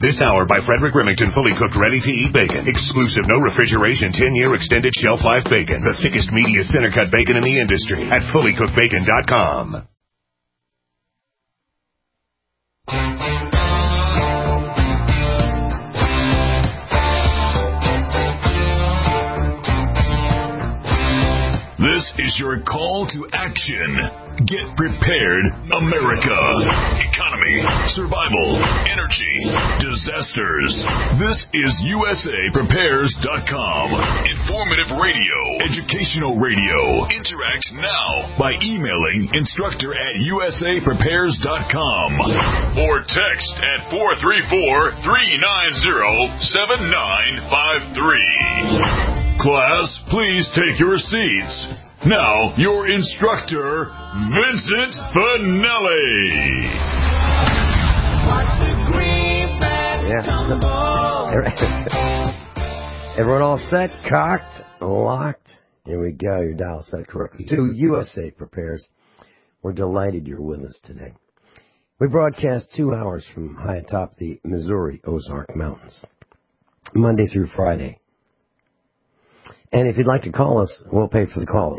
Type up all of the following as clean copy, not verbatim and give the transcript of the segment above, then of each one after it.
This hour by Frederick Remington, fully cooked, ready-to-eat bacon. Exclusive, no refrigeration, 10-year extended shelf life bacon. The thickest, meatiest, center-cut bacon in the industry at fullycookedbacon.com. This is your call to action. Get prepared, America. Economy, survival, energy, disasters. This is USAPrepares.com. Informative radio, educational radio. Interact now by emailing instructor@USAPrepares.com or text at 434-390-7953. Class, please take your seats. Now, your instructor, Vincent Finelli. Watch the greenbacks tumble. Everyone all set, cocked, locked? Here we go. Your dial set correctly to USA Prepares. We're delighted you're with us today. We broadcast 2 hours from high atop the Missouri Ozark Mountains, Monday through Friday. And if you'd like to call us, we'll pay for the call.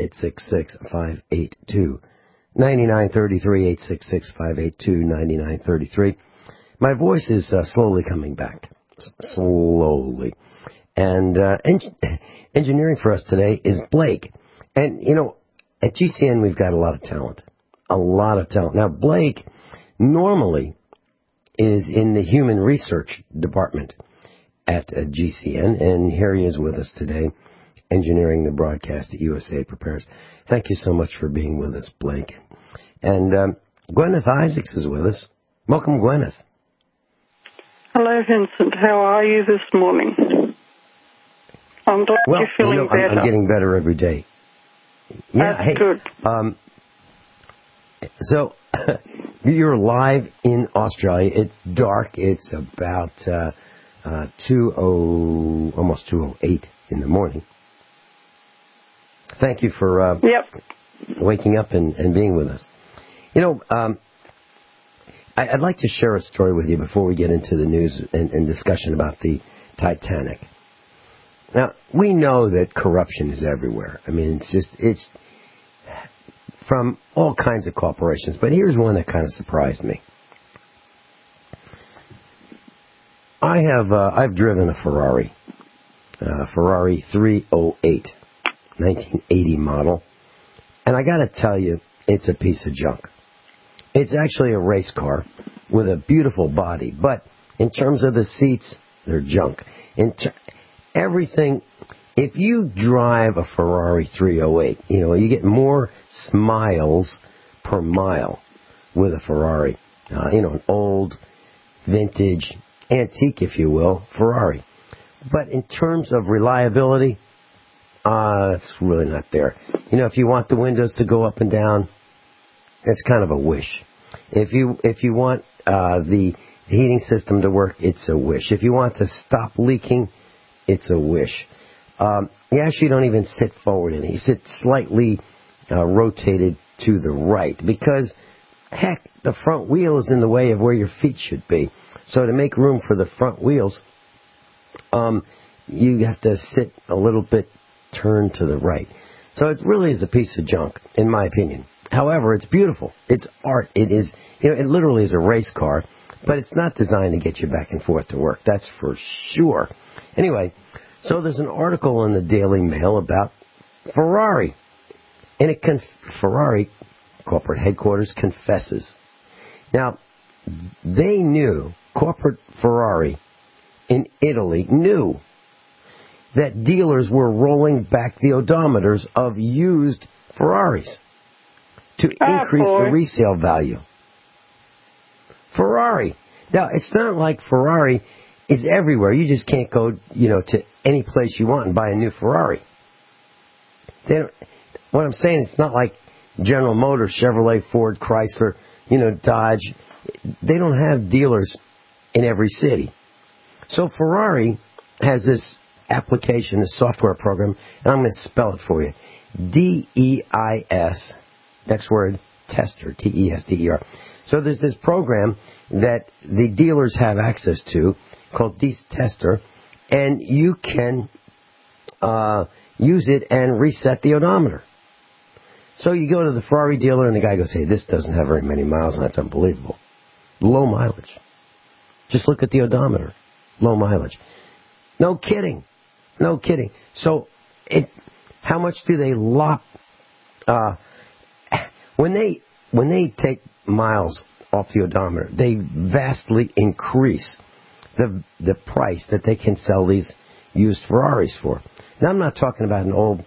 866-582-9933, 866-582-9933. My voice is slowly coming back. Slowly. And engineering for us today is Blake. And, you know, at GCN we've got a lot of talent. A lot of talent. Now, Blake normally is in the human research department at GCN, and here he is with us today, engineering the broadcast at USA Prepares. Thank you so much for being with us, Blake. And Gwyneth Isaacs is with us. Welcome, Gwyneth. Hello, Vincent. How are you this morning? I'm glad you're feeling better. I'm getting better every day. Yeah, That's good. So, you're live in Australia. It's dark. It's about almost 2:08 in the morning. Thank you for waking up and being with us. You know, I'd like to share a story with you before we get into the news and discussion about the Titanic. Now, we know that corruption is everywhere. I mean, it's from all kinds of corporations. But here's one that kind of surprised me. I've driven a Ferrari 308. 1980 model, and I got to tell you, it's a piece of junk. It's actually a race car with a beautiful body, but in terms of the seats, they're junk. Everything, if you drive a Ferrari 308, you know, you get more miles per mile with a Ferrari. An old, vintage, antique, if you will, Ferrari. But in terms of reliability, it's really not there. You know, if you want the windows to go up and down, it's kind of a wish. If you want the heating system to work, it's a wish. If you want to stop leaking, it's a wish. You actually don't even sit forward in it. You sit slightly rotated to the right because, heck, the front wheel is in the way of where your feet should be. So to make room for the front wheels, you have to sit a little bit turned to the right. So it really is a piece of junk, in my opinion. However, it's beautiful. It's art. It is, it literally is a race car, but it's not designed to get you back and forth to work. That's for sure. Anyway, so there's an article in the Daily Mail about Ferrari. And Ferrari corporate headquarters confesses. Now, they knew, corporate Ferrari in Italy knew that dealers were rolling back the odometers of used Ferraris to increase the resale value. Ferrari. Now, it's not like Ferrari is everywhere. You just can't go, to any place you want and buy a new Ferrari. What I'm saying, it's not like General Motors, Chevrolet, Ford, Chrysler, Dodge. They don't have dealers in every city. So Ferrari has this application, this software program, and I'm going to spell it for you. DEIS, next word, Tester, T-E-S-T-E-R. So there's this program that the dealers have access to called Deist Tester, and you can use it and reset the odometer. So you go to the Ferrari dealer, and the guy goes, hey, this doesn't have very many miles, and that's unbelievable. Low mileage. Just look at the odometer. Low mileage. No kidding. No kidding. So how much do they lop? When they take miles off the odometer, they vastly increase the price that they can sell these used Ferraris for. Now, I'm not talking about an old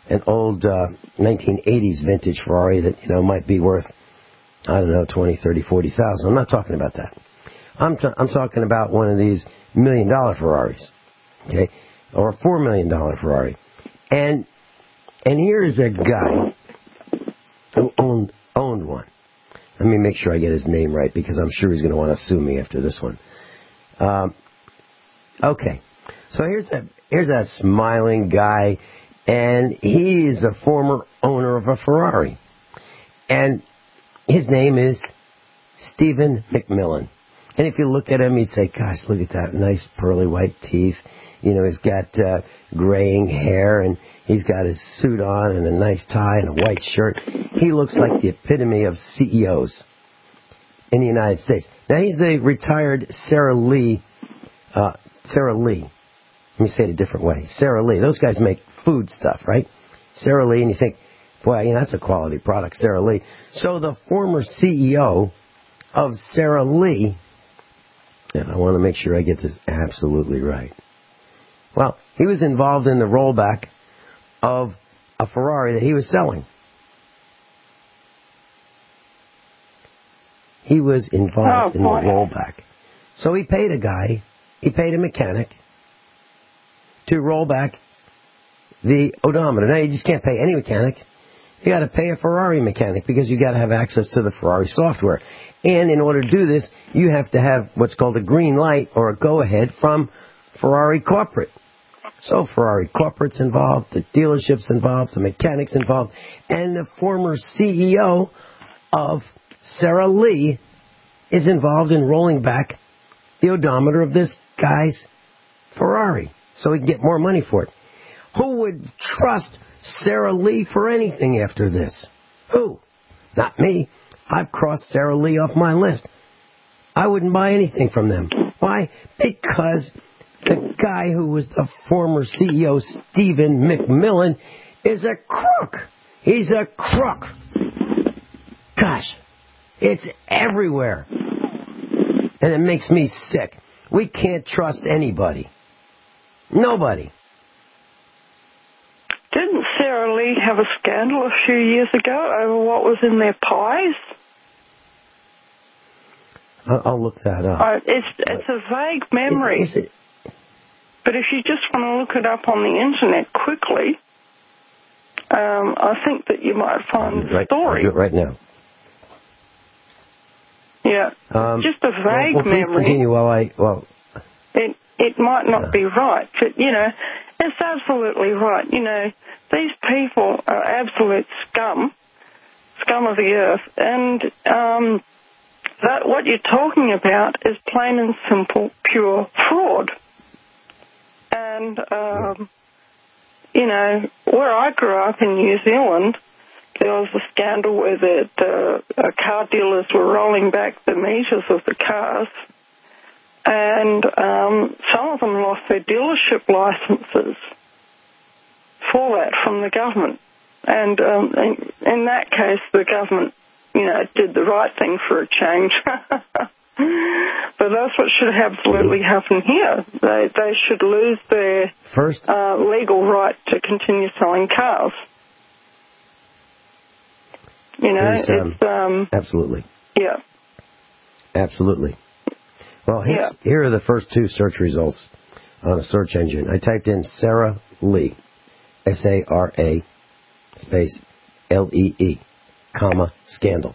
1980s vintage Ferrari that might be worth, I don't know, 20, 30, 40,000. I'm not talking about that. I'm talking about one of these $1 million Ferraris, okay, or a $4 million Ferrari, and here is a guy who owned one. Let me make sure I get his name right, because I'm sure he's going to want to sue me after this one. Okay, so here's a smiling guy, and he is a former owner of a Ferrari, and his name is Stephen McMillan. And if you look at him, you'd say, gosh, look at that nice pearly white teeth. He's got graying hair, and he's got his suit on and a nice tie and a white shirt. He looks like the epitome of CEOs in the United States. Now, he's the retired Sara Lee. Let me say it a different way. Sara Lee. Those guys make food stuff, right? Sara Lee, and you think, boy, that's a quality product, Sara Lee. So the former CEO of Sara Lee, and I want to make sure I get this absolutely right. Well, he was involved in the rollback of a Ferrari that he was selling. He was involved in the rollback. So he paid a mechanic to roll back the odometer. Now, you just can't pay any mechanic. You got to pay a Ferrari mechanic, because you got to have access to the Ferrari software. And in order to do this, you have to have what's called a green light or a go-ahead from Ferrari corporate. So Ferrari corporate's involved, the dealership's involved, the mechanic's involved, and the former CEO of Sara Lee is involved in rolling back the odometer of this guy's Ferrari so he can get more money for it. Who would trust Sara Lee for anything after this? Who? Not me. I've crossed Sara Lee off my list. I wouldn't buy anything from them. Why? Because the guy who was the former CEO, Stephen McMillan, is a crook. He's a crook. Gosh, it's everywhere. And it makes me sick. We can't trust anybody. Nobody. Didn't Sara Lee have a scandal a few years ago over what was in their pies? I'll look that up. It's a vague memory. Is it? But if you just want to look it up on the internet quickly, I think that you might find the story. I'll do it right now. Yeah, just a vague memory. Please continue while It might not be right, but, it's absolutely right. These people are absolute scum of the earth, and that what you're talking about is plain and simple, pure fraud. And, where I grew up in New Zealand, there was a scandal where the car dealers were rolling back the meters of the cars, and some of them lost their dealership licenses for that from the government. And in that case, the government, did the right thing for a change. But that's what should absolutely happen here. They should lose their legal right to continue selling cars. Absolutely. Yeah. Absolutely. Well, here are the first two search results on a search engine. I typed in Sara Lee, S-A-R-A, space, L-E-E, comma, scandal.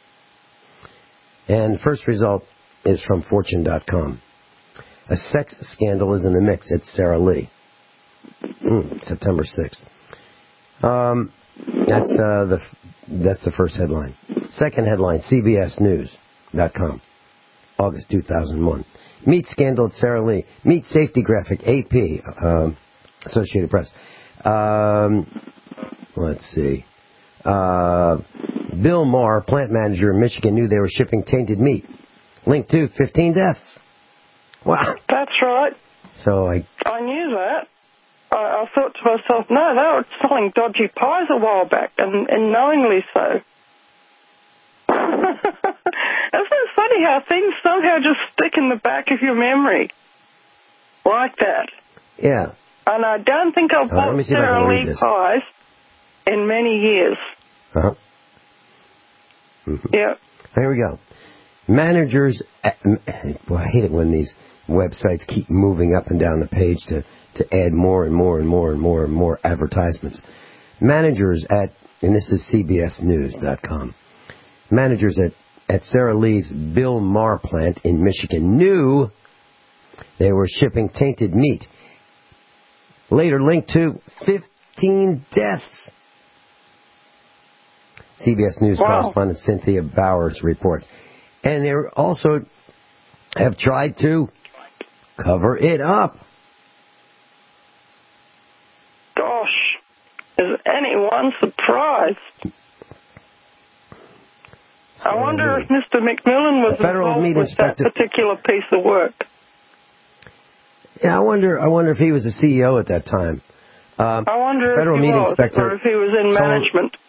And the first result is from Fortune.com. A sex scandal is in the mix at Sara Lee. September 6th. That's the first headline. Second headline, CBSNews.com, August 2001. Meat scandal at Sara Lee. Meat safety graphic, AP, Associated Press. Let's see. Bill Maher, plant manager in Michigan, knew they were shipping tainted meat. Link to 15 deaths. Wow. That's right. So I knew that. I thought to myself, no, they were selling dodgy pies a while back, and knowingly so. Isn't it funny how things somehow just stick in the back of your memory like that? Yeah. And I don't think I've bought Sara Lee pies in many years. Uh-huh. Mm-hmm. Yeah. Here we go. Managers, boy, I hate it when these websites keep moving up and down the page to add more and more and more and more and more advertisements. Managers at, and this is CBSNews.com, managers at Sara Lee's Bill Maher plant in Michigan knew they were shipping tainted meat. Later linked to 15 deaths. CBS News correspondent Cynthia Bowers reports. And they also have tried to cover it up. Gosh, is anyone surprised? I wonder if Mr. McMillan was involved with that particular piece of work. Yeah, I wonder if he was the CEO at that time. I wonder if he was, or if he was in management.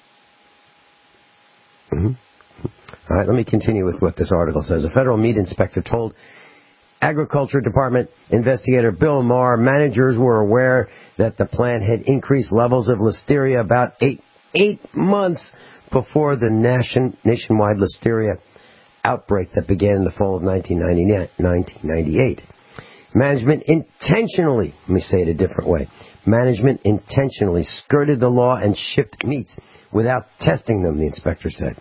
Mm-hmm. All right, let me continue with what this article says. A federal meat inspector told Agriculture Department investigator Bill Maher managers were aware that the plant had increased levels of listeria about eight months before the nationwide listeria outbreak that began in the fall of 1998. Management intentionally, let me say it a different way, management intentionally skirted the law and shipped meats without testing them, the inspector said.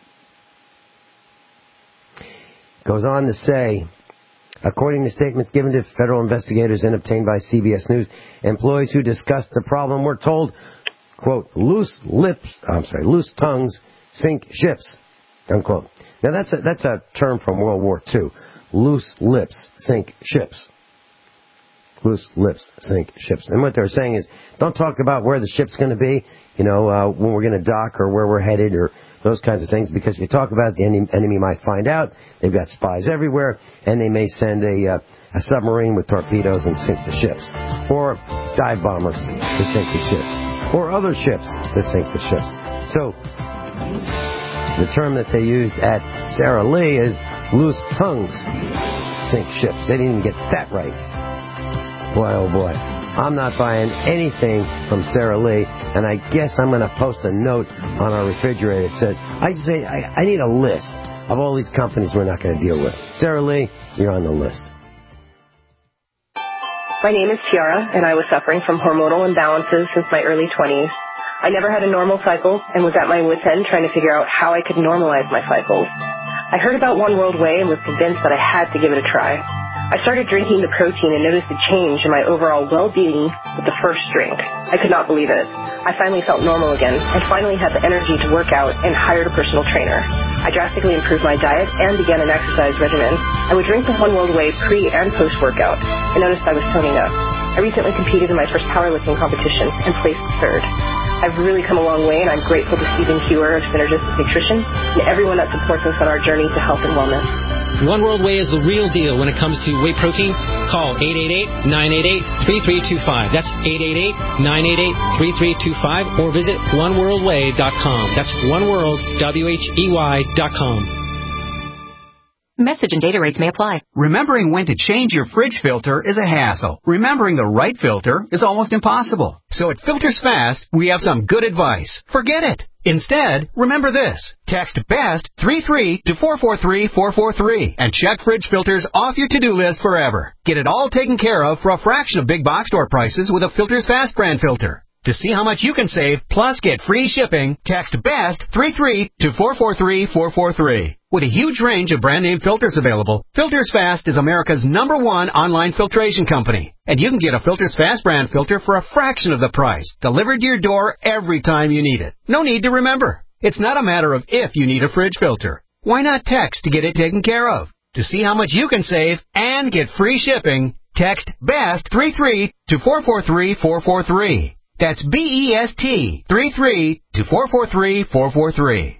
Goes on to say, according to statements given to federal investigators and obtained by CBS News, employees who discussed the problem were told, quote, loose tongues sink ships, unquote. Now that's a term from World War II. Loose lips sink ships. Loose lips sink ships. And what they're saying is, don't talk about where the ship's going to be, when we're going to dock or where we're headed or those kinds of things, because if you talk about it, the enemy might find out. They've got spies everywhere, and they may send a submarine with torpedoes and sink the ships, or dive bombers to sink the ships, or other ships to sink the ships. So the term that they used at Sara Lee is loose tongues sink ships. They didn't even get that right. Boy, oh boy. I'm not buying anything from Sara Lee, and I guess I'm going to post a note on our refrigerator that says, I need a list of all these companies we're not going to deal with. Sara Lee, you're on the list. My name is Tiara, and I was suffering from hormonal imbalances since my early 20s. I never had a normal cycle and was at my wit's end trying to figure out how I could normalize my cycles. I heard about One World Whey and was convinced that I had to give it a try. I started drinking the protein and noticed a change in my overall well-being with the first drink. I could not believe it. I finally felt normal again and finally had the energy to work out and hired a personal trainer. I drastically improved my diet and began an exercise regimen. I would drink the One World Whey pre- and post-workout. I noticed I was toning up. I recently competed in my first powerlifting competition and placed third. I've really come a long way, and I'm grateful to Stephen Hewer of Synergistic Nutrition and everyone that supports us on our journey to health and wellness. One World Whey is the real deal when it comes to whey protein. Call 888-988-3325. That's 888-988-3325, or visit oneworldwhey.com. That's oneworld.com. Message and data rates may apply. Remembering when to change your fridge filter is a hassle. Remembering the right filter is almost impossible. So at Filters Fast, we have some good advice. Forget it. Instead, remember this. Text BEST 33 to 443-443 and check fridge filters off your to-do list forever. Get it all taken care of for a fraction of big box store prices with a Filters Fast brand filter. To see how much you can save, plus get free shipping, text BEST 33 to 443-443. With a huge range of brand name filters available, Filters Fast is America's #1 online filtration company. And you can get a Filters Fast brand filter for a fraction of the price, delivered to your door every time you need it. No need to remember. It's not a matter of if you need a fridge filter. Why not text to get it taken care of? To see how much you can save and get free shipping, text BEST33 to 443-443. That's BEST 33 to 443-443.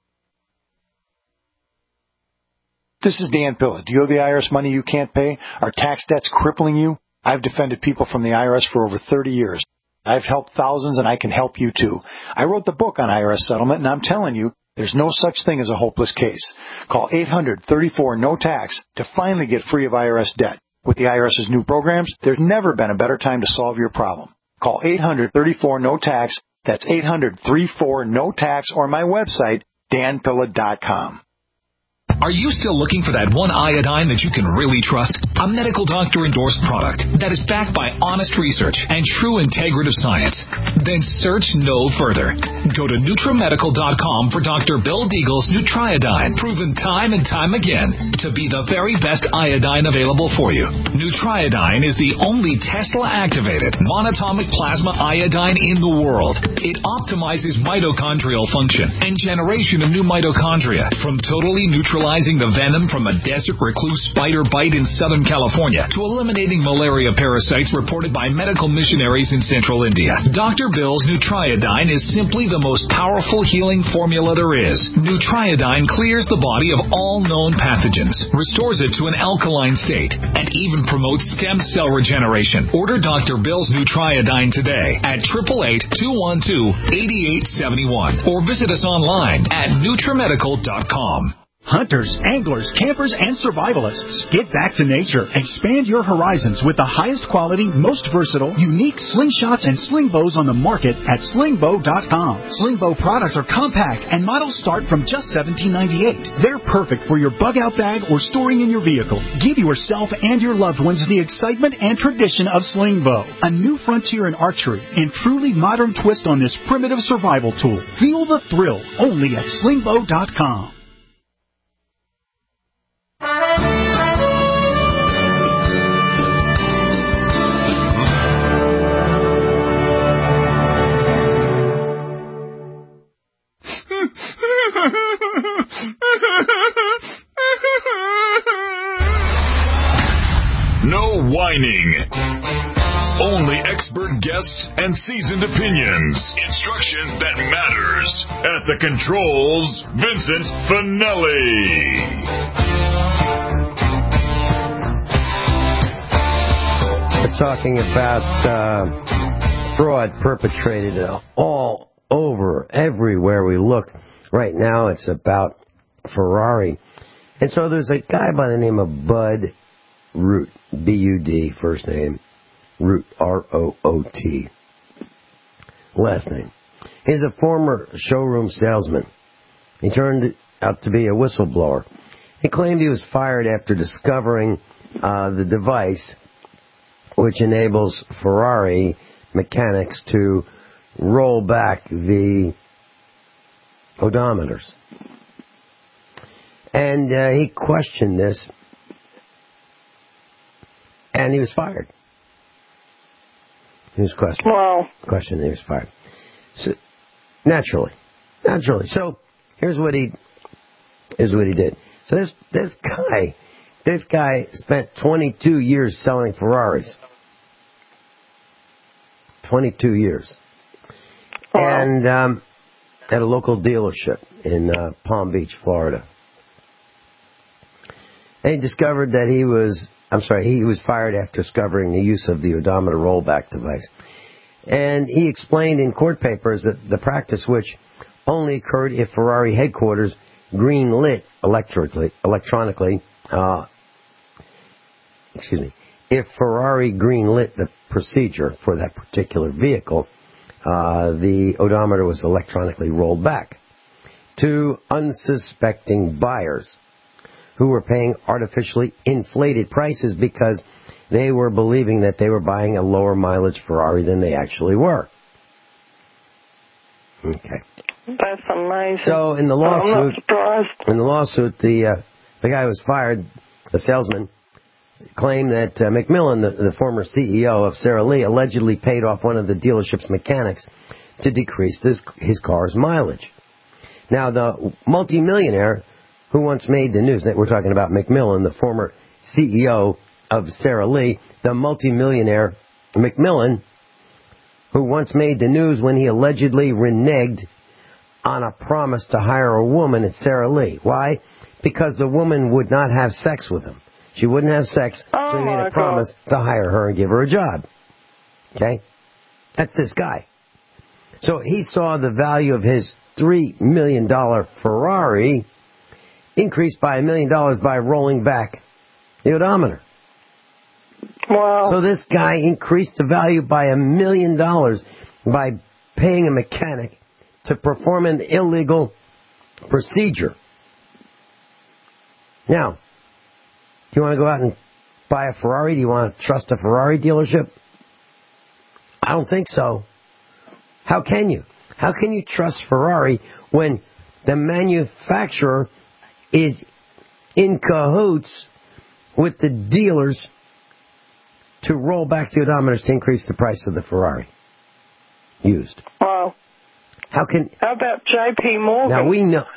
This is Dan Pilla. Do you owe the IRS money you can't pay? Are tax debts crippling you? I've defended people from the IRS for over 30 years. I've helped thousands, and I can help you too. I wrote the book on IRS settlement, and I'm telling you, there's no such thing as a hopeless case. Call 800-34-NO-TAX to finally get free of IRS debt. With the IRS's new programs, there's never been a better time to solve your problem. Call 800-34-NO-TAX. That's 800-34-NO-TAX, or my website, danpilla.com. Are you still looking for that one iodine that you can really trust? A medical doctor-endorsed product that is backed by honest research and true integrative science? Then search no further. Go to NutriMedical.com for Dr. Bill Deagle's Nutriodine, proven time and time again to be the very best iodine available for you. Nutriodine is the only Tesla-activated monatomic plasma iodine in the world. It optimizes mitochondrial function and generation of new mitochondria from totally neutralizing the venom from a desert recluse spider bite in Southern California to eliminating malaria parasites reported by medical missionaries in central India. Dr. Bill's Nutriodine is simply the most powerful healing formula there is. Nutriodine clears the body of all known pathogens, restores it to an alkaline state, and even promotes stem cell regeneration. Order Dr. Bill's Nutriodine today at 888-212-8871 or visit us online at NutriMedical.com. Hunters, anglers, campers, and survivalists. Get back to nature. Expand your horizons with the highest quality, most versatile, unique slingshots and sling bows on the market at slingbow.com. Slingbow products are compact and models start from just $17.98. They're perfect for your bug-out bag or storing in your vehicle. Give yourself and your loved ones the excitement and tradition of Slingbow, a new frontier in archery and truly modern twist on this primitive survival tool. Feel the thrill only at slingbow.com. No whining. Only expert guests and seasoned opinions. Instruction that matters. At the controls, Vincent Finelli. We're talking about fraud perpetrated all over, everywhere we look. Right now it's about Ferrari. And so there's a guy by the name of Bud Root, B-U-D, first name, Root, R-O-O-T, last name. He's a former showroom salesman. He turned out to be a whistleblower. He claimed he was fired after discovering the device which enables Ferrari mechanics to roll back the odometers. And he questioned this, and he was fired. He was questioned. Wow. Questioned, he was fired. So, naturally. So here's what he did. So this guy spent 22 years selling Ferraris. 22 years. Wow. And at a local dealership in Palm Beach, Florida. And he discovered that he was fired after discovering the use of the odometer rollback device. And he explained in court papers that the practice, which only occurred if Ferrari headquarters green-lit electronically, if Ferrari green-lit the procedure for that particular vehicle, the odometer was electronically rolled back to unsuspecting buyers who were paying artificially inflated prices because they were believing that they were buying a lower mileage Ferrari than they actually were. Okay. That's amazing. So in the lawsuit, I'm not surprised. The guy who was fired, the salesman, claimed that McMillan, the former CEO of Sara Lee, allegedly paid off one of the dealership's mechanics to decrease his car's mileage. Now, the multimillionaire who once made the news, we're talking about McMillan, the former CEO of Sara Lee, the multimillionaire McMillan, who once made the news when he allegedly reneged on a promise to hire a woman at Sara Lee. Why? Because the woman would not have sex with him. She wouldn't have sex, so he made a promise to hire her and give her a job. Okay? That's this guy. So he saw the value of his $3 million Ferrari increased by $1 million by rolling back the odometer. Wow. So this guy increased the value by $1 million by paying a mechanic to perform an illegal procedure. Now, do you want to go out and buy a Ferrari? Do you want to trust a Ferrari dealership? I don't think so. How can you? How can you trust Ferrari when the manufacturer is in cahoots with the dealers to roll back the odometers to increase the price of the Ferrari used? Wow. How about J.P. Morgan? Now we know.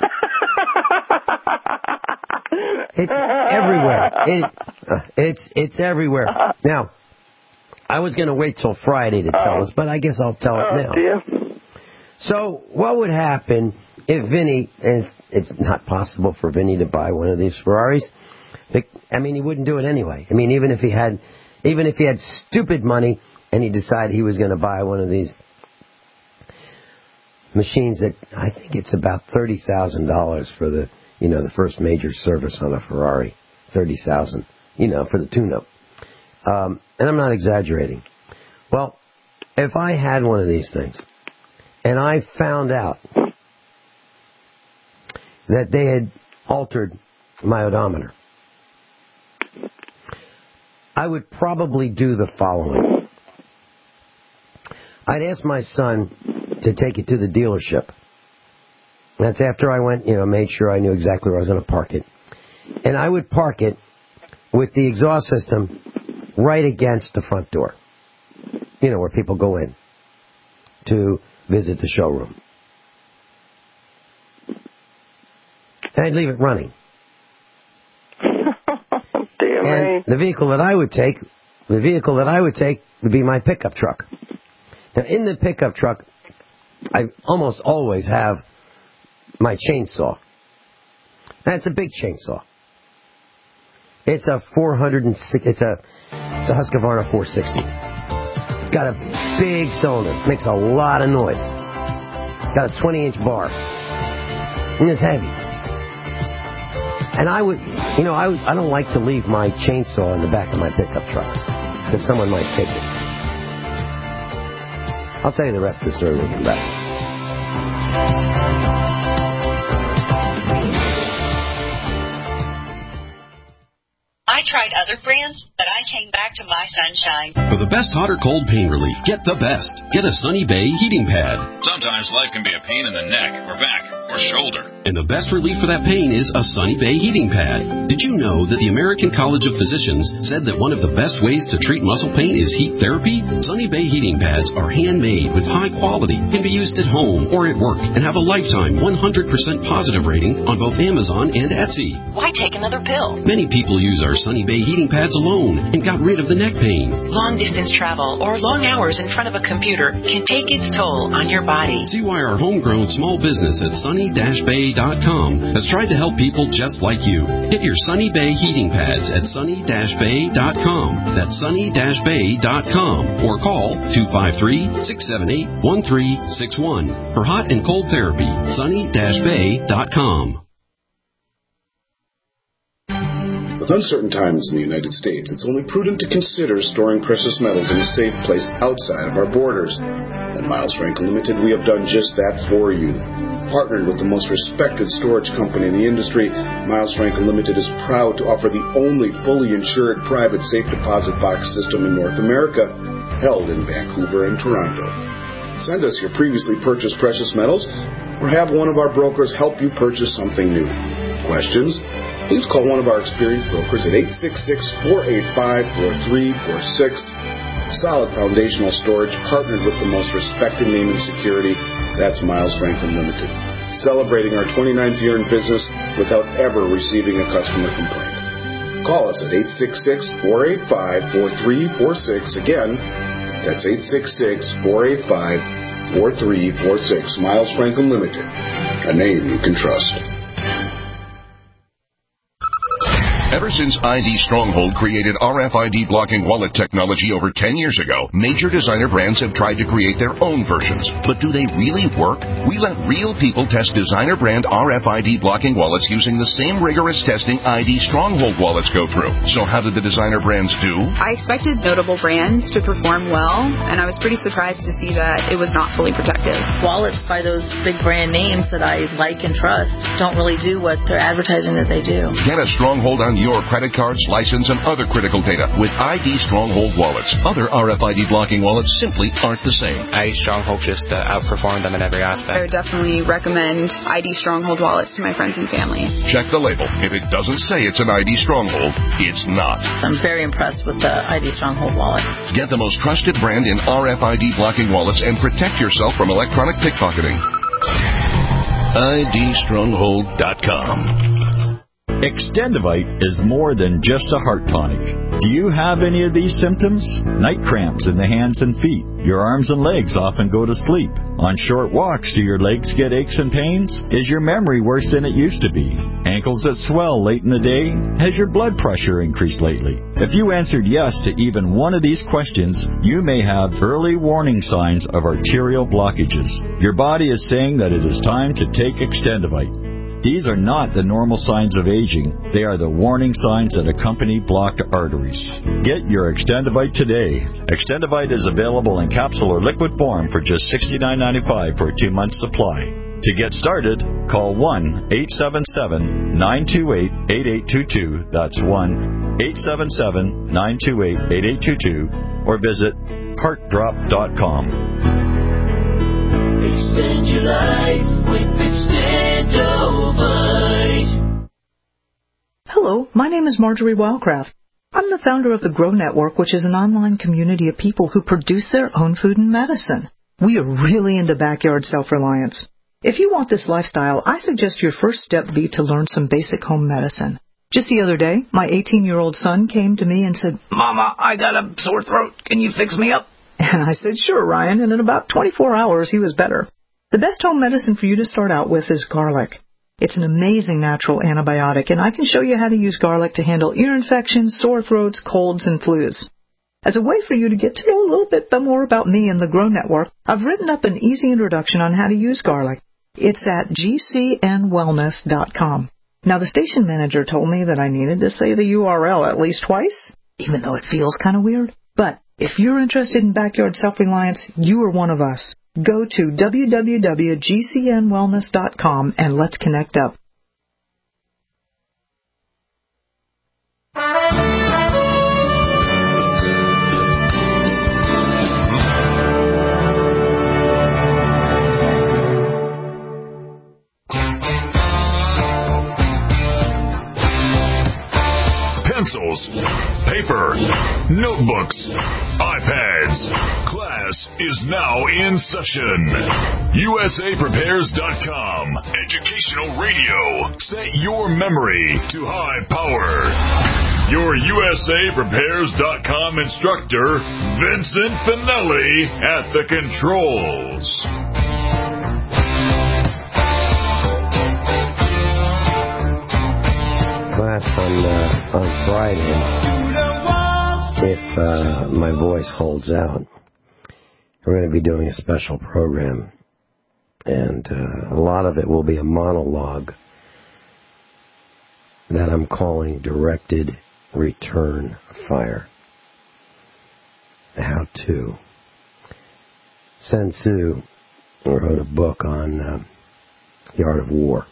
It's everywhere. It's everywhere. Now, I was going to wait till Friday to tell us, but I guess I'll tell it now. Dear. So, what would happen if Vinny, and it's not possible for Vinny to buy one of these Ferraris. I mean, he wouldn't do it anyway. I mean, even if he had stupid money and he decided he was going to buy one of these machines that I think it's about $30,000 for the first major service on a Ferrari. $30,000, for the tune-up. And I'm not exaggerating. Well, if I had one of these things and I found out that they had altered my odometer, I would probably do the following. I'd ask my son to take it to the dealership. That's after I went, made sure I knew exactly where I was going to park it. And I would park it with the exhaust system right against the front door. Where people go in to visit the showroom. And I'd leave it running. And the vehicle that I would take would be my pickup truck. Now, in the pickup truck, I almost always have my chainsaw. That's a big chainsaw. It's a it's a Husqvarna 460. It's got a big cylinder. Makes a lot of noise. It's got a 20-inch bar. And it's heavy. And I don't like to leave my chainsaw in the back of my pickup truck because someone might take it. I'll tell you the rest of the story when we come back. I tried other brands, but I came back to My Sunshine. For the best hot or cold pain relief, get the best. Get a Sunny Bay heating pad. Sometimes life can be a pain in the neck or back or shoulder. And the best relief for that pain is a Sunny Bay heating pad. Did you know that the American College of Physicians said that one of the best ways to treat muscle pain is heat therapy? Sunny Bay heating pads are handmade with high quality, can be used at home or at work, and have a lifetime 100% positive rating on both Amazon and Etsy. Why take another pill? Many people use our Sunny Bay heating pads alone and got rid of the neck pain. Long distance travel or long hours in front of a computer can take its toll on your body. See why our homegrown small business at sunny-bay.com has tried to help people just like you. Get your Sunny Bay heating pads at sunny-bay.com. That's sunny-bay.com or call 253-678-1361 for hot and cold therapy. sunny-bay.com. With uncertain times in the United States, it's only prudent to consider storing precious metals in a safe place outside of our borders. At Miles Franklin Limited, we have done just that for you. Partnered with the most respected storage company in the industry, Miles Franklin Limited is proud to offer the only fully insured private safe deposit box system in North America, held in Vancouver and Toronto. Send us your previously purchased precious metals, or have one of our brokers help you purchase something new. Questions? Please call one of our experienced brokers at 866-485-4346. Solid foundational storage partnered with the most respected name in security. That's Miles Franklin Limited. celebrating our 29th year in business without ever receiving a customer complaint. Call us at 866-485-4346. Again, that's 866-485-4346. Miles Franklin Limited, a name you can trust. Ever since ID Stronghold created RFID blocking wallet technology over 10 years ago, major designer brands have tried to create their own versions. But do they really work? We let real people test designer brand RFID blocking wallets using the same rigorous testing ID Stronghold wallets go through. So how did the designer brands do? I expected notable brands to perform well, and I was pretty surprised to see that it was not fully protective. Wallets by those big brand names that I like and trust don't really do what they're advertising that they do. Get a Stronghold on your credit cards, license, and other critical data with ID Stronghold wallets. Other RFID blocking wallets simply aren't the same. ID Stronghold just outperformed them in every aspect. I would definitely recommend ID Stronghold wallets to my friends and family. Check the label. If it doesn't say it's an ID Stronghold, it's not. I'm very impressed with the ID Stronghold wallet. Get the most trusted brand in RFID blocking wallets and protect yourself from electronic pickpocketing. IDStronghold.com. Extendivite is more than just a heart tonic. Do you have any of these symptoms? Night cramps in the hands and feet. Your arms and legs often go to sleep. On short walks, do your legs get aches and pains? Is your memory worse than it used to be? Ankles that swell late in the day? Has your blood pressure increased lately? If you answered yes to even one of these questions, you may have early warning signs of arterial blockages. Your body is saying that it is time to take Extendivite. These are not the normal signs of aging. They are the warning signs that accompany blocked arteries. Get your Extendivite today. Extendivite is available in capsule or liquid form for just $69.95 for a 2-month supply. To get started, call 1-877-928-8822. That's 1-877-928-8822. Or visit heartdrop.com. Extend your life with Extendivite. Hello, my name is Marjorie Wildcraft. I'm the founder of the Grow Network, which is an online community of people who produce their own food and medicine. We are really into backyard self-reliance. If you want this lifestyle, I suggest your first step be to learn some basic home medicine. Just the other day, my 18-year-old son came to me and said, "Mama, I got a sore throat. Can you fix me up?" And I said, "Sure, Ryan," and in about 24 hours, he was better. The best home medicine for you to start out with is garlic. It's an amazing natural antibiotic, and I can show you how to use garlic to handle ear infections, sore throats, colds, and flus. As a way for you to get to know a little bit more about me and the Grow Network, I've written up an easy introduction on how to use garlic. It's at gcnwellness.com. Now, the station manager told me that I needed to say the URL at least twice, even though it feels kind of weird. But if you're interested in backyard self-reliance, you are one of us. Go to www.gcnwellness.com and let's connect up. Pencils, paper, notebooks, iPads. Class is now in session. USAPrepares.com. Educational radio. Set your memory to high power. Your USAPrepares.com instructor, Vincent Finelli, at the controls. Class on Friday, if my voice holds out, we're going to be doing a special program, and a lot of it will be a monologue that I'm calling Directed Return Fire. How to. Sun Tzu wrote a book on the art of war.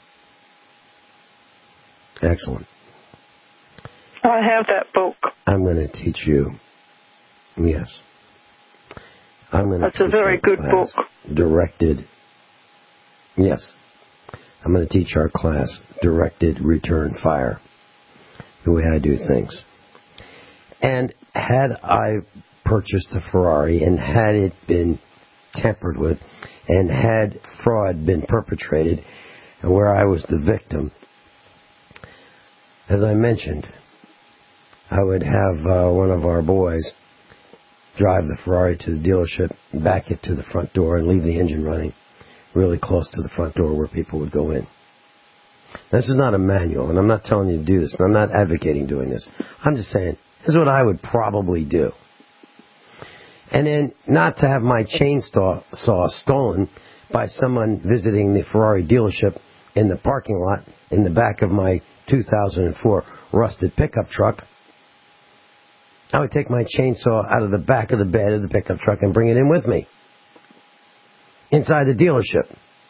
Excellent. I have that book. I'm going to teach you. Yes. That's a very good book. Directed. Yes. I'm going to teach our class Directed Return Fire. The way I do things. And had I purchased a Ferrari and had it been tempered with and had fraud been perpetrated, and where I was the victim, as I mentioned, I would have one of our boys drive the Ferrari to the dealership, back it to the front door, and leave the engine running really close to the front door where people would go in. This is not a manual, and I'm not telling you to do this, and I'm not advocating doing this. I'm just saying, this is what I would probably do. And then not to have my chainsaw stolen by someone visiting the Ferrari dealership in the parking lot in the back of my 2004 rusted pickup truck. I would take my chainsaw out of the back of the bed of the pickup truck and bring it in with me inside the dealership.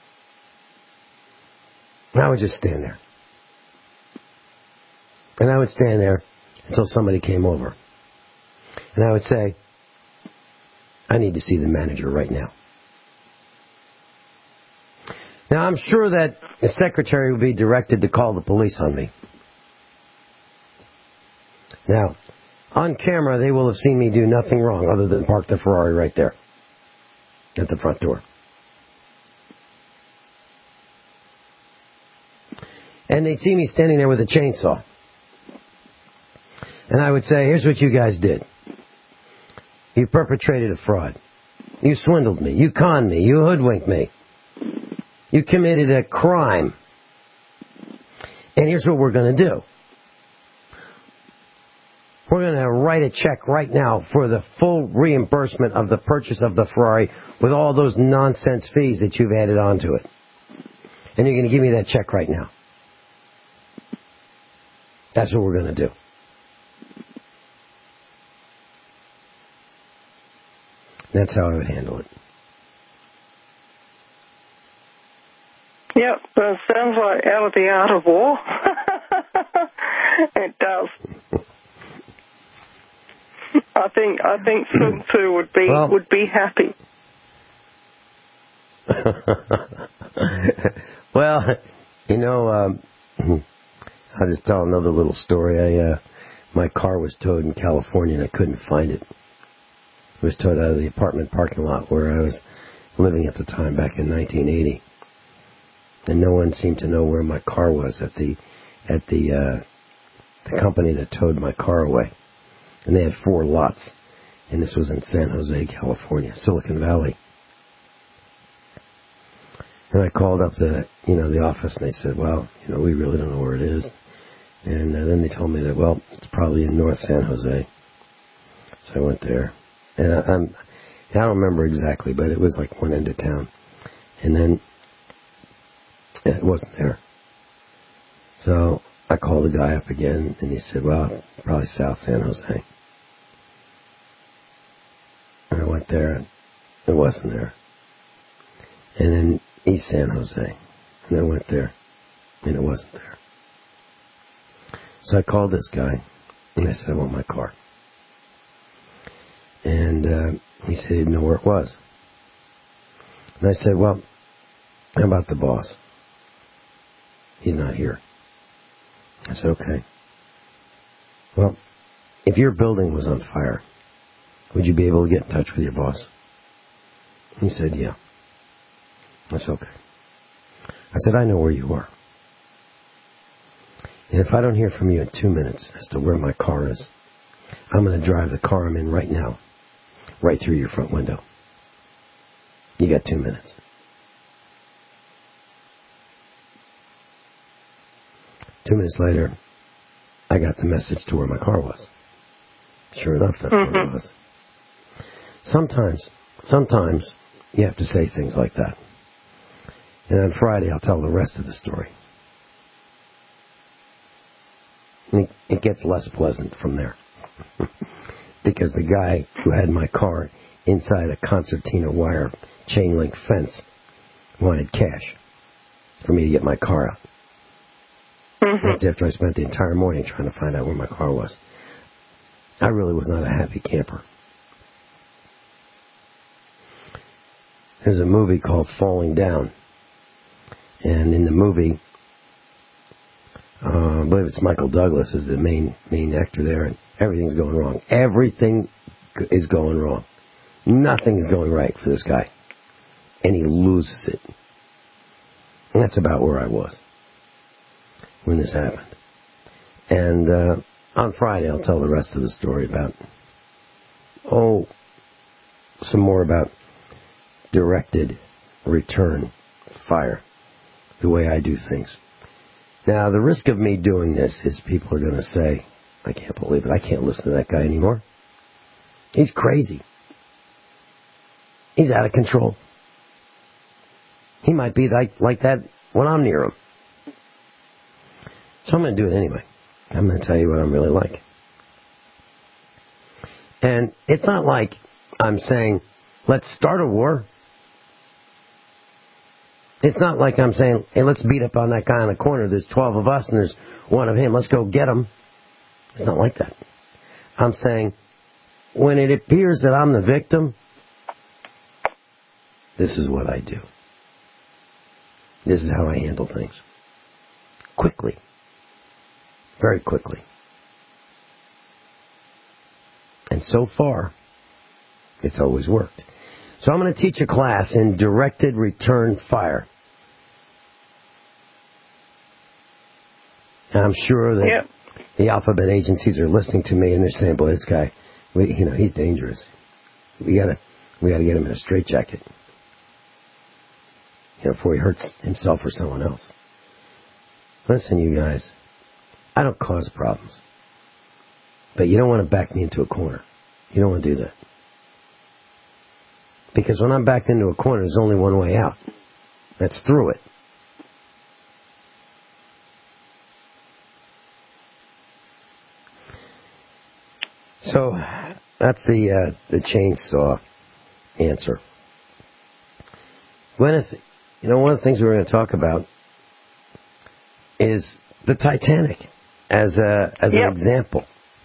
I would just stand there. And I would stand there until somebody came over. And I would say, I need to see the manager right now. Now, I'm sure that the secretary would be directed to call the police on me. Now, on camera, they will have seen me do nothing wrong other than park the Ferrari right there at the front door. And they'd see me standing there with a chainsaw. And I would say, here's what you guys did. You perpetrated a fraud. You swindled me. You conned me. You hoodwinked me. You committed a crime. And here's what we're going to do. We're going to write a check right now for the full reimbursement of the purchase of the Ferrari with all those nonsense fees that you've added onto it. And you're going to give me that check right now. That's what we're going to do. That's how I would handle it. Yep, that sounds like out of the art of war. It does. I think Sun Tzu would be happy. Well, you know, I'll just tell another little story. My car was towed in California and I couldn't find it. It was towed out of the apartment parking lot where I was living at the time back in 1980. And no one seemed to know where my car was at the company that towed my car away. And they had 4 lots. And this was in San Jose, California, Silicon Valley. And I called up the office and they said, well, we really don't know where it is. And then they told me that, well, it's probably in North San Jose. So I went there. And I don't remember exactly, but it was like one end of town. And then it wasn't there. So I called the guy up again, and he said, well, probably South San Jose. And I went there, and it wasn't there. And then East San Jose. And I went there, and it wasn't there. So I called this guy, and I said, I want my car. And he said he didn't know where it was. And I said, well, how about the boss? He's not here. I said, okay. Well, if your building was on fire, would you be able to get in touch with your boss? He said, yeah. I said, okay. I said, I know where you are. And if I don't hear from you in 2 minutes as to where my car is, I'm going to drive the car I'm in right now, right through your front window. You got 2 minutes. 2 minutes later, I got the message to where my car was. Sure enough, that's where it was. Sometimes you have to say things like that. And on Friday, I'll tell the rest of the story. It gets less pleasant from there. Because the guy who had my car inside a concertina wire chain link fence wanted cash for me to get my car out. That's after I spent the entire morning trying to find out where my car was. I really was not a happy camper. There's a movie called Falling Down. And in the movie, I believe it's Michael Douglas is the main actor there, and everything's going wrong. Everything is going wrong. Nothing is going right for this guy. and he loses it. And that's about where I was when this happened. And on Friday, I'll tell the rest of the story about, some more about directed return fire, the way I do things. Now, the risk of me doing this is people are going to say, I can't believe it, I can't listen to that guy anymore. He's crazy. He's out of control. He might be like that when I'm near him. So I'm going to do it anyway. I'm going to tell you what I'm really like. And it's not like I'm saying, let's start a war. It's not like I'm saying, hey, let's beat up on that guy in the corner. There's 12 of us and there's one of him. Let's go get him. It's not like that. I'm saying, when it appears that I'm the victim, this is what I do. This is how I handle things. Quickly. Very quickly. And so far, it's always worked. So I'm going to teach a class in directed return fire. And I'm sure that the alphabet agencies are listening to me and they're saying, boy, this guy, he's dangerous. We gotta get him in a straitjacket. Before he hurts himself or someone else. Listen, you guys, I don't cause problems. But you don't want to back me into a corner. You don't want to do that. Because when I'm backed into a corner, there's only one way out. That's through it. So, that's the chainsaw answer. One of the things we're going to talk about is the Titanic as an example.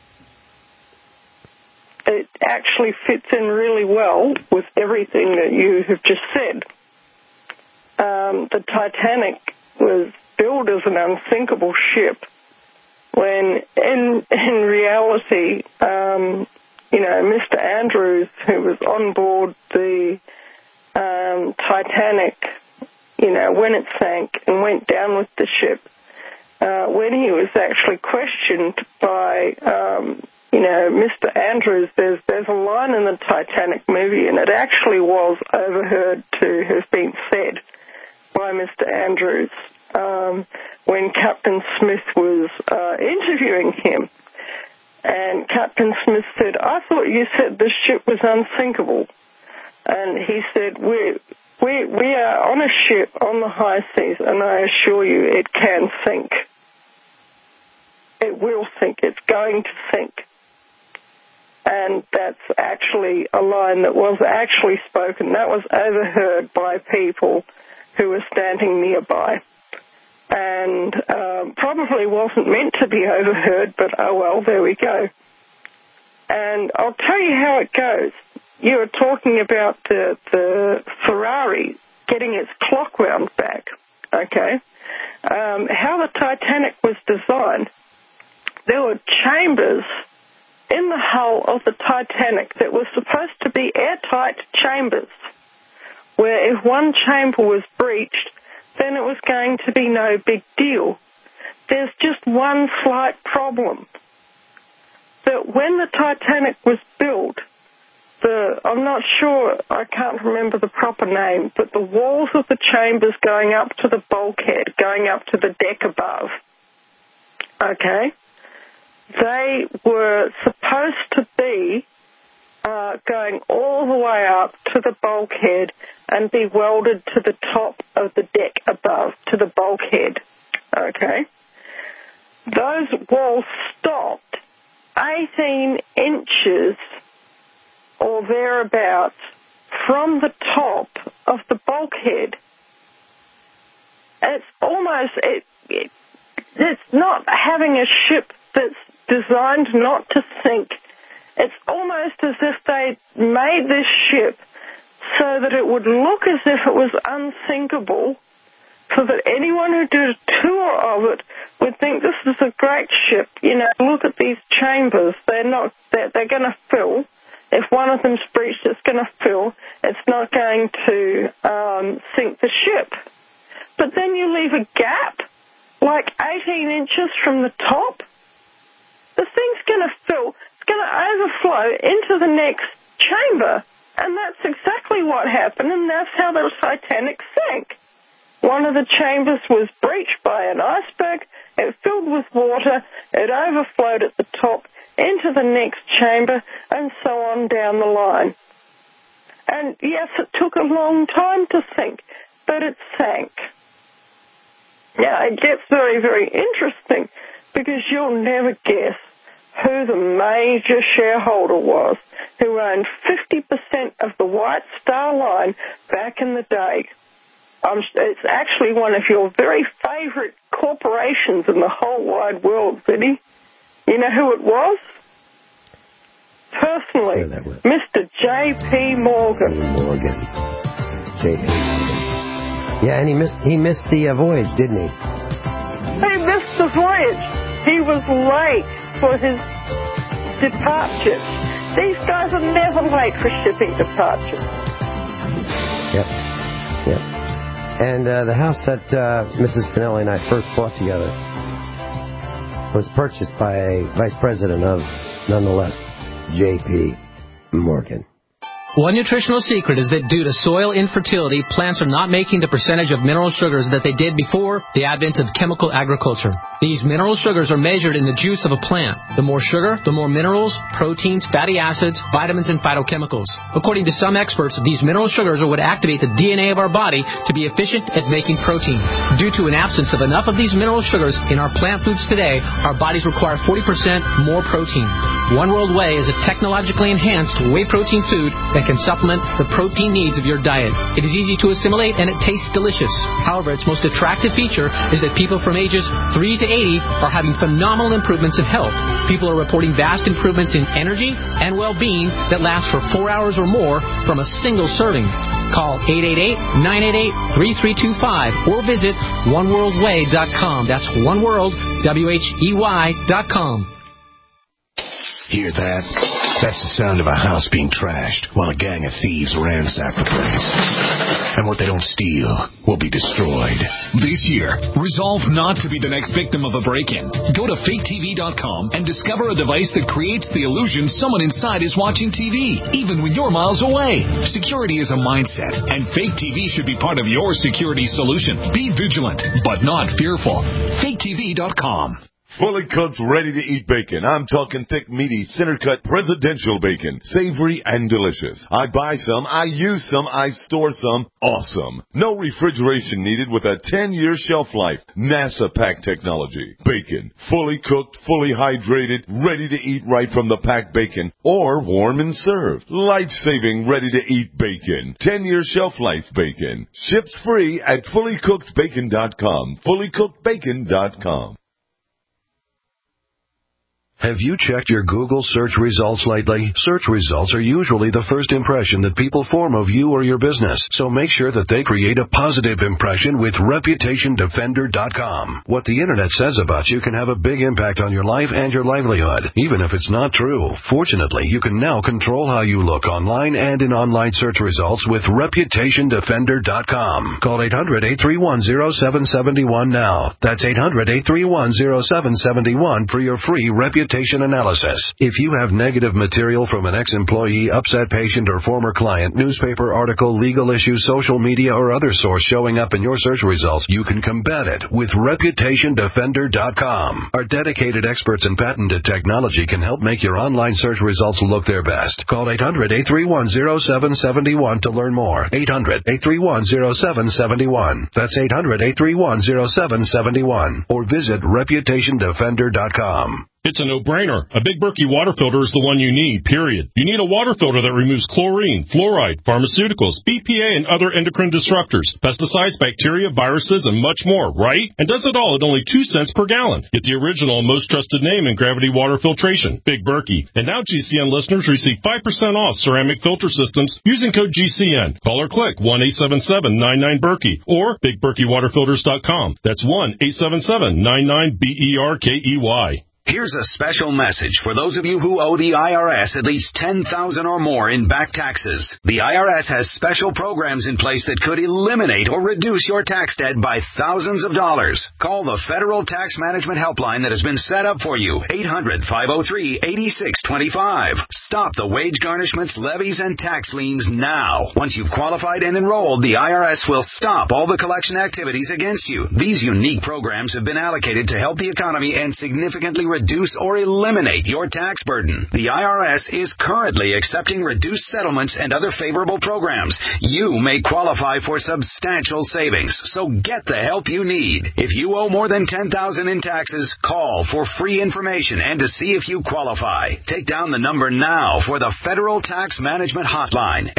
It actually fits in really well with everything that you have just said. The Titanic was billed as an unsinkable ship when in reality, Mr. Andrews, who was on board the Titanic, when it sank and went down with the ship, when he was actually questioned by, Mr. Andrews, there's a line in the Titanic movie, and it actually was overheard to have been said by Mr. Andrews when Captain Smith was interviewing him. And Captain Smith said, I thought you said the ship was unsinkable. And he said, we are on a ship on the high seas, and I assure you it can sink. It will sink. It's going to sink. And that's actually a line that was actually spoken. That was overheard by people who were standing nearby. And probably wasn't meant to be overheard, but oh well, there we go. And I'll tell you how it goes. You were talking about the Ferrari getting its clock wound back, okay? How the Titanic was designed, there were chambers in the hull of the Titanic that were supposed to be airtight chambers, where if one chamber was breached, then it was going to be no big deal. There's just one slight problem. That when the Titanic was built, I'm not sure, I can't remember the proper name, but the walls of the chambers going up to the bulkhead, going up to the deck above, okay, they were supposed to be going all the way up to the bulkhead and be welded to the top of the deck above, to the bulkhead, okay? Those walls stopped 18 inches or thereabouts from the top of the bulkhead. It's almost, it's not having a ship that's designed not to sink. It's almost as if they made this ship so that it would look as if it was unsinkable, so that anyone who did a tour of it would think this is a great ship. Look at these chambers. They're going to fill. If one of them's breached, it's going to fill. It's not going to sink the ship. But then you leave a gap, like 18 inches from the top. The thing's going to fill. It's going to overflow into the next chamber. And that's exactly what happened, and that's how the Titanic sank. One of the chambers was breached by an iceberg. It filled with water. It overflowed at the top into the next chamber, and so on down the line. And yes, it took a long time to sink, but it sank. Now, it gets very, very interesting because you'll never guess who the major shareholder was who owned 50% of the White Star Line back in the day. It's actually one of your very favorite corporations in the whole wide world, Vinny. You know who it was? Personally, Mr. J.P. Morgan. J.P. Morgan. Yeah, and he missed the voyage, didn't he? He missed the voyage. He was late for his departure. These guys are never late for shipping departures. Yep. And the house that Mrs. Finelli and I first bought together was purchased by a vice president of, nonetheless, J.P. Morgan. One nutritional secret is that due to soil infertility, plants are not making the percentage of mineral sugars that they did before the advent of chemical agriculture. These mineral sugars are measured in the juice of a plant. The more sugar, the more minerals, proteins, fatty acids, vitamins, and phytochemicals. According to some experts, these mineral sugars are what activate the DNA of our body to be efficient at making protein. Due to an absence of enough of these mineral sugars in our plant foods today, our bodies require 40% more protein. One World Whey is a technologically enhanced whey protein food that can supplement the protein needs of your diet. It is easy to assimilate and it tastes delicious. However, its most attractive feature is that people from ages 3 to 80 are having phenomenal improvements in health. People are reporting vast improvements in energy and well-being that last for 4 hours or more from a single serving. Call 888-988-3325 or visit oneworldwhey.com. That's oneworld, WHEY.com. Hear that? That's the sound of a house being trashed while a gang of thieves ransack the place. And what they don't steal will be destroyed. This year, resolve not to be the next victim of a break-in. Go to faketv.com and discover a device that creates the illusion someone inside is watching TV, even when you're miles away. Security is a mindset, and Fake TV should be part of your security solution. Be vigilant, but not fearful. faketv.com. Fully cooked, ready-to-eat bacon. I'm talking thick, meaty, center-cut presidential bacon. Savory and delicious. I buy some, I use some, I store some. Awesome. No refrigeration needed with a 10-year shelf life. NASA pack technology. Bacon. Fully cooked, fully hydrated, ready to eat right from the packed bacon. Or warm and served. Life-saving, ready-to-eat bacon. 10-year shelf life bacon. Ships free at fullycookedbacon.com. fullycookedbacon.com. Have you checked your Google search results lately? Search results are usually the first impression that people form of you or your business, so make sure that they create a positive impression with ReputationDefender.com. What the Internet says about you can have a big impact on your life and your livelihood, even if it's not true. Fortunately, you can now control how you look online and in online search results with ReputationDefender.com. Call 800-831-0771 now. That's 800-831-0771 for your free reputation analysis. If you have negative material from an ex-employee, upset patient, or former client, newspaper article, legal issue, social media, or other source showing up in your search results, you can combat it with ReputationDefender.com. Our dedicated experts and patented technology can help make your online search results look their best. Call 800-831-0771 to learn more. 800-831-0771. That's 800-831-0771. Or visit ReputationDefender.com. It's a no-brainer. A Big Berkey water filter is the one you need, period. You need a water filter that removes chlorine, fluoride, pharmaceuticals, BPA, and other endocrine disruptors, pesticides, bacteria, viruses, and much more, right? And does it all at only 2 cents per gallon. Get the original and most trusted name in gravity water filtration, Big Berkey. And now GCN listeners receive 5% off ceramic filter systems using code GCN. Call or click 1-877-99-BERKEY or BigBerkeyWaterFilters.com. That's 1-877-99-BERKEY. Here's a special message for those of you who owe the IRS at least $10,000 or more in back taxes. The IRS has special programs in place that could eliminate or reduce your tax debt by thousands of dollars. Call the Federal Tax Management Helpline that has been set up for you, 800-503-8625. Stop the wage garnishments, levies, and tax liens now. Once you've qualified and enrolled, the IRS will stop all the collection activities against you. These unique programs have been allocated to help the economy and significantly reduce or eliminate your tax burden. The IRS is currently accepting reduced settlements and other favorable programs. You may qualify for substantial savings, so get the help you need. If you owe more than $10,000 in taxes, call for free information and to see if you qualify. Take down the number now for the Federal Tax Management Hotline,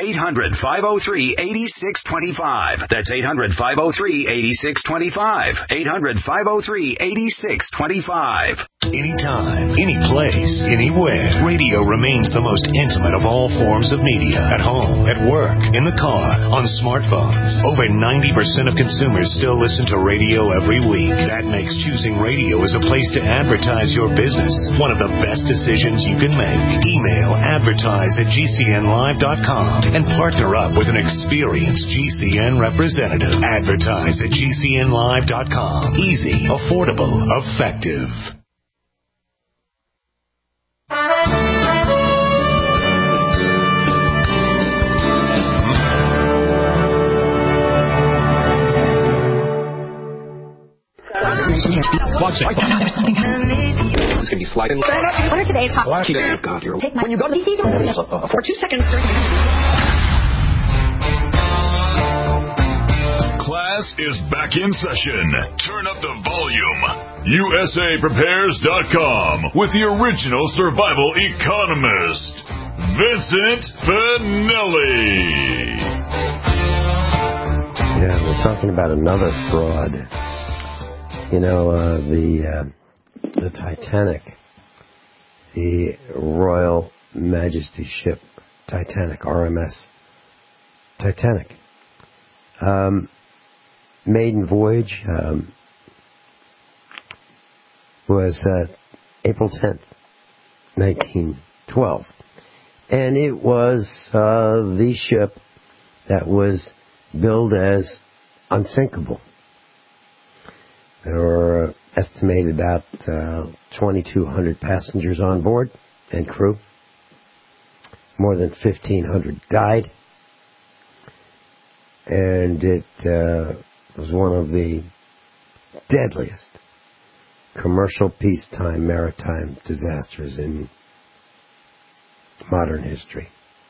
800-503-8625. That's 800-503-8625. 800-503-8625. Anytime, any place, anywhere. Radio remains the most intimate of all forms of media. At home, at work, in the car, on smartphones. Over 90% of consumers still listen to radio every week. That makes choosing radio as a place to advertise your business one of the best decisions you can make. Email advertise@gcnlive.com and partner up with an experienced GCN representative. Advertise@gcnlive.com. Easy, affordable, effective. Watch it. This is going to be sliding. What are today's hot? Oh God, you're... When you go to DC, for 2 seconds. Class is back in session. Turn up the volume. USAPrepares.com with the original survival economist, Vincent Finelli. Yeah, we're talking about another fraud. You know, the Titanic, the Royal Majesty ship, Titanic, RMS Titanic. Maiden voyage was April 10th, 1912. And it was the ship that was billed as unsinkable. There were estimated about 2,200 passengers on board and crew. More than 1,500 died. And it was one of the deadliest commercial peacetime maritime disasters in modern history.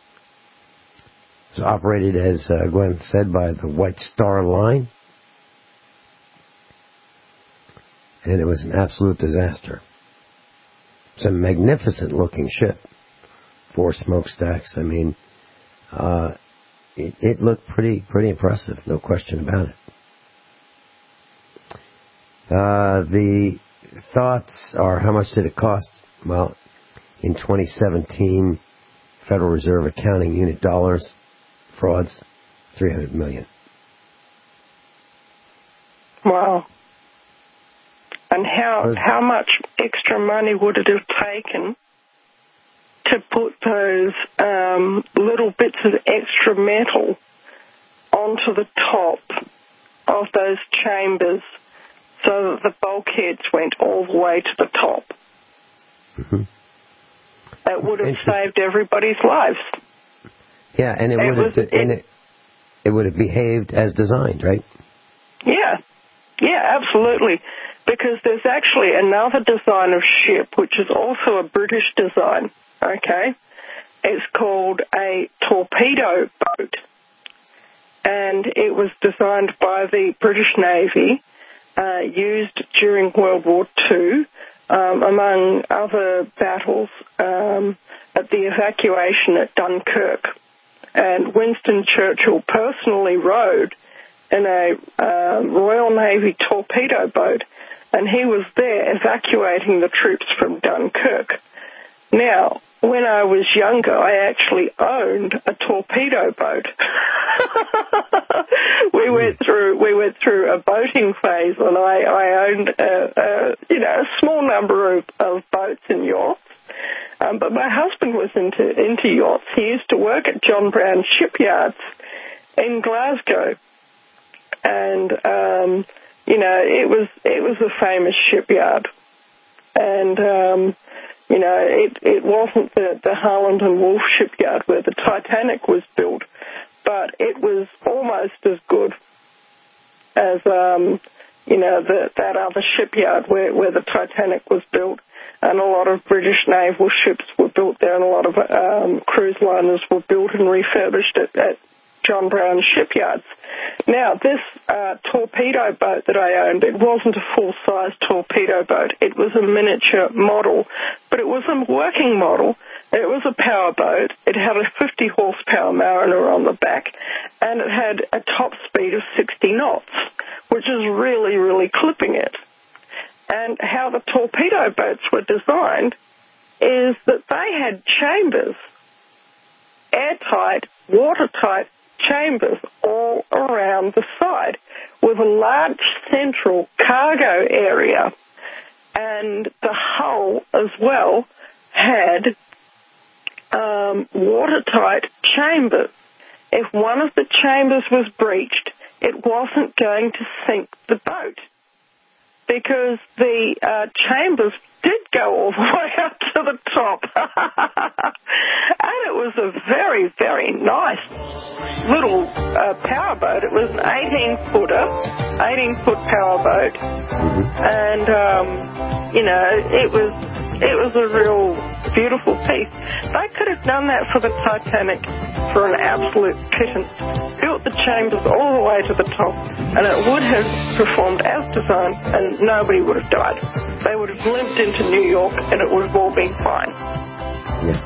It was operated, as Glenn said, by the White Star Line. And it was an absolute disaster. It's a magnificent looking ship. 4 smokestacks. I mean, it looked pretty impressive, no question about it. The thoughts are, how much did it cost? Well, in 2017, Federal Reserve accounting unit dollars, frauds, $300 million. Wow. And how much extra money would it have taken to put those little bits of extra metal onto the top of those chambers so that the bulkheads went all the way to the top? Mm-hmm. It would have saved everybody's lives. Yeah, and it would have behaved as designed, right? Yeah, absolutely. Because there's actually another design of ship, which is also a British design, okay? It's called a torpedo boat. And it was designed by the British Navy, used during World War II, among other battles, at the evacuation at Dunkirk. And Winston Churchill personally rowed in a Royal Navy torpedo boat, and he was there evacuating the troops from Dunkirk. Now, when I was younger, I actually owned a torpedo boat. We went through a boating phase, and I owned a small number of boats and yachts. But my husband was into yachts. He used to work at John Brown Shipyards in Glasgow, and it was a famous shipyard, and it wasn't the Harland and Wolff shipyard where the Titanic was built, but it was almost as good as that other shipyard where the Titanic was built. And a lot of British naval ships were built there, and a lot of cruise liners were built and refurbished at John Brown Shipyards. Now, this torpedo boat that I owned, it wasn't a full-size torpedo boat. It was a miniature model, but it was a working model. It was a power boat. It had a 50-horsepower Mariner on the back, and it had a top speed of 60 knots, which is really, really clipping it. And how the torpedo boats were designed is that they had chambers, airtight, watertight chambers all around the side with a large central cargo area. And the hull as well had watertight chambers. If one of the chambers was breached, it wasn't going to sink the boat, because the chambers did go all the way up to the top. And it was a very, very nice little power boat. It was an 18-foot power boat. And, it was a real beautiful piece. They could have done that for the Titanic for an absolute pittance. Built the chambers all the way to the top, and it would have performed as designed, and nobody would have died. They would have limped into New York, and it would have all been fine. Yeah.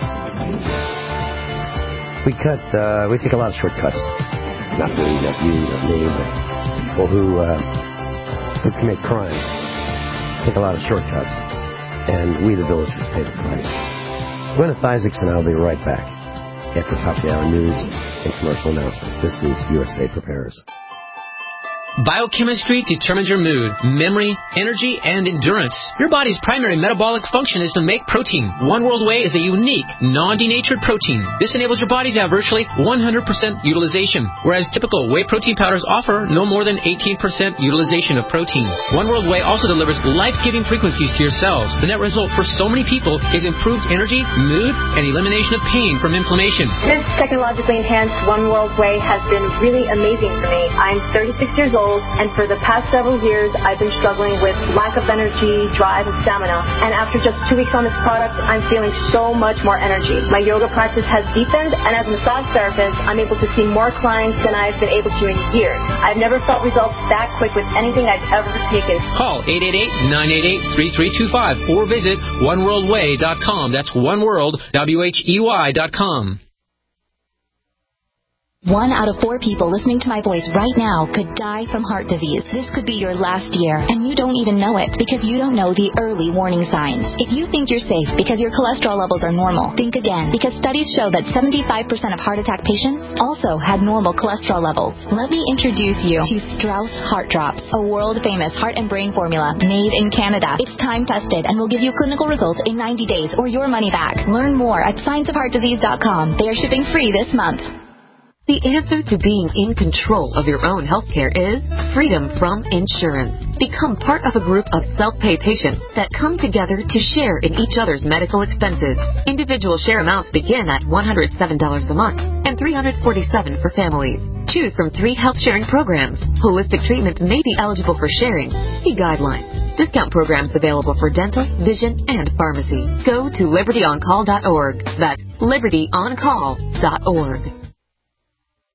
We take a lot of shortcuts. Not really, not you, not me, but people who commit crimes take a lot of shortcuts, and we, the villagers, pay the price. Gwyneth Isaacson and I will be right back after top of the hour news and commercial announcements. This is USA Prepares. Biochemistry determines your mood, memory, energy, and endurance. Your body's primary metabolic function is to make protein. One World Whey is a unique, non-denatured protein. This enables your body to have virtually 100% utilization, whereas typical whey protein powders offer no more than 18% utilization of protein. One World Whey also delivers life-giving frequencies to your cells. The net result for so many people is improved energy, mood, and elimination of pain from inflammation. This technologically enhanced One World Whey has been really amazing for me. I'm 36 years old. And for the past several years, I've been struggling with lack of energy, drive, and stamina. And after just 2 weeks on this product, I'm feeling so much more energy. My yoga practice has deepened, and as a massage therapist, I'm able to see more clients than I've been able to in years. I've never felt results that quick with anything I've ever taken. Call 888-988-3325 or visit oneworldwhey.com. That's oneworld.com. 1 out of 4 people listening to my voice right now could die from heart disease. This could be your last year, and you don't even know it because you don't know the early warning signs. If you think you're safe because your cholesterol levels are normal, think again, because studies show that 75% of heart attack patients also had normal cholesterol levels. Let me introduce you to Strauss Heart Drops, a world-famous heart and brain formula made in Canada. It's time-tested and will give you clinical results in 90 days or your money back. Learn more at scienceofheartdisease.com. They are shipping free this month. The answer to being in control of your own healthcare is freedom from insurance. Become part of a group of self-pay patients that come together to share in each other's medical expenses. Individual share amounts begin at $107 a month and $347 for families. Choose from 3 health-sharing programs. Holistic treatments may be eligible for sharing. See guidelines. Discount programs available for dental, vision, and pharmacy. Go to libertyoncall.org. That's libertyoncall.org.